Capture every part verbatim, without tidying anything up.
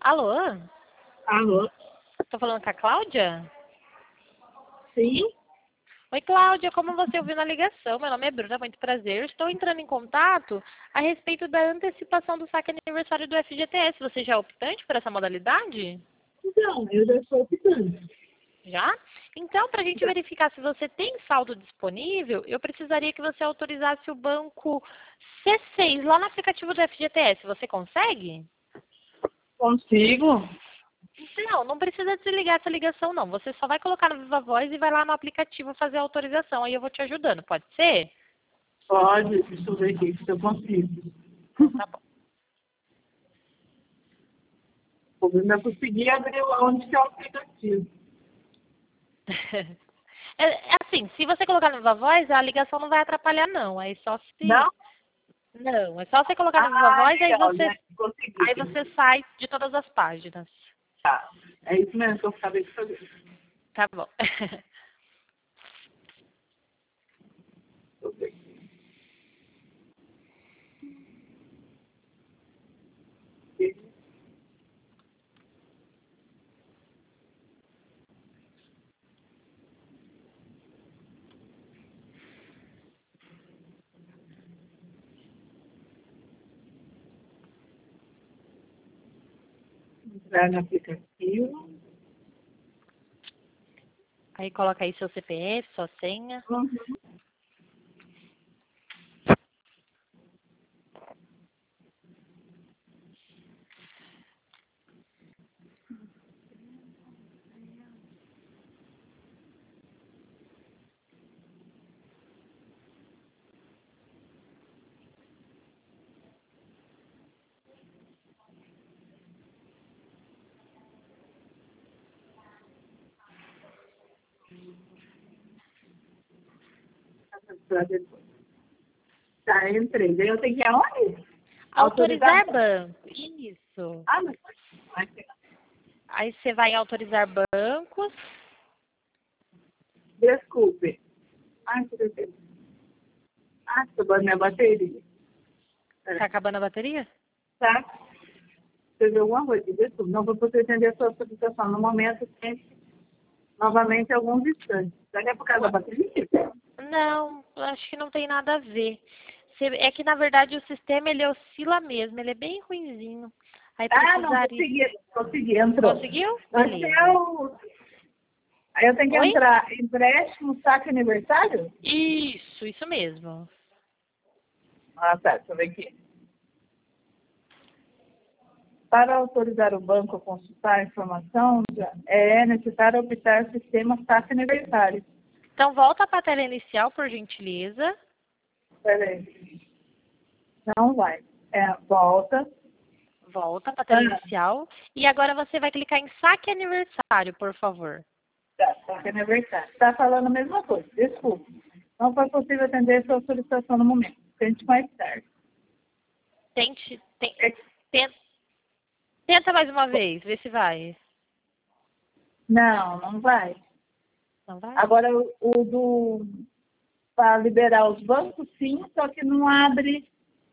Alô? Alô? Tô falando com a Cláudia? Sim? Oi, Cláudia, como você ouviu na ligação, meu nome é Bruna, muito prazer. Estou entrando em contato a respeito da antecipação do saque aniversário do F G T S. Você já é optante por essa modalidade? Não, eu já estou optando. Já? Então, para a gente verificar se você tem saldo disponível, eu precisaria que você autorizasse o banco C seis lá no aplicativo do F G T S. Você consegue? Consigo? Não, não precisa desligar essa ligação, não. Você só vai colocar no Viva Voz e vai lá no aplicativo fazer a autorização. Aí eu vou te ajudando, pode ser? Pode, deixa eu ver aqui se eu consigo. Então tá bom. O problema é conseguir abrir onde que é o aplicativo. É, é assim, se você colocar no Viva Voz, a ligação não vai atrapalhar, não. Aí só se... Não? Não, é só você colocar no Viva Ah, Voz, aí legal, você, já consegui. aí você sai de todas as páginas. Tá. É isso mesmo que eu acabei de fazer. Tá bom. Deixa eu ver. Entrar no aplicativo. Aí coloca aí seu C P F, sua senha. Uhum. Pra depois. Tá, entrei. Daí eu tenho que ir aonde? Autorizar Autorização. banco. Isso. Ah, não. Aqui. Aí você vai em autorizar bancos. Desculpe. Ai, que beleza. Ah, acabou minha bateria. Tá acabando a bateria? Tá? Você viu alguma coisa? Desculpe, não vou poder atender a sua solicitação no momento, tem novamente alguns instantes. Será que é por causa da bateria? Não, acho que não tem nada a ver. Você- É que, na verdade, o sistema, ele oscila mesmo. Ele é bem ruinzinho. Aí Ah, não, precisaria... consegui, consegui, entrou. Conseguiu? Esse Beleza. é o... Aí eu tenho que Oi? entrar empréstimo, saque aniversário? Isso, isso mesmo. Ah, tá, deixa eu ver aqui. Para autorizar o banco a consultar a informação, já é necessário optar sistema saque aniversário. Então, volta para a tela inicial, por gentileza. Peraí. Não vai. É, volta. Volta para a tela Ah, inicial. E agora você vai clicar em saque aniversário, por favor. tá, saque aniversário. Está falando a mesma coisa, desculpe. Não foi possível atender sua solicitação no momento. Tente mais tarde. Tente, ten- É, tenta, tenta mais uma vez, vê se vai. não, não vai. Não vai? Agora, o, o do... Para liberar os bancos, sim, só que não abre...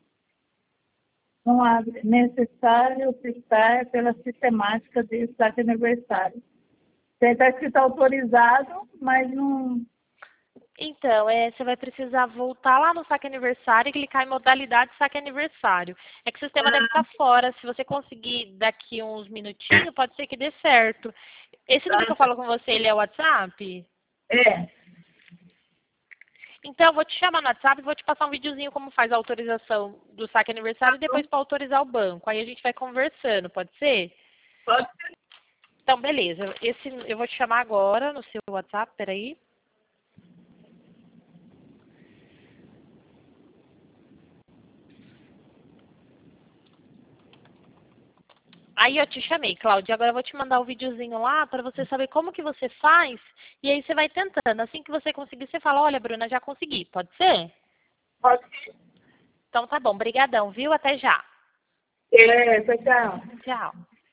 Não abre. Necessário optar pela sistemática de saque aniversário. Está escrito autorizado, mas não... Então, é, você vai precisar voltar lá no saque aniversário e clicar em modalidade saque aniversário. É que o sistema deve estar fora. Se você conseguir daqui uns minutinhos, pode ser que dê certo. Esse número que eu falo com você, ele é o WhatsApp? É. Então, eu vou te chamar no WhatsApp e vou te passar um videozinho como faz a autorização do saque aniversário e depois para autorizar o banco. Aí a gente vai conversando, pode ser? Pode ser. Então, beleza. Esse, eu vou te chamar agora no seu WhatsApp, peraí. Aí eu te chamei, Cláudia. Agora eu vou te mandar o videozinho lá para você saber como que você faz. E aí você vai tentando. Assim que você conseguir, você fala, olha, Bruna, já consegui. Pode ser? Pode ser. Então tá bom. Brigadão, viu? Até já. É, tchau, tchau. Tchau.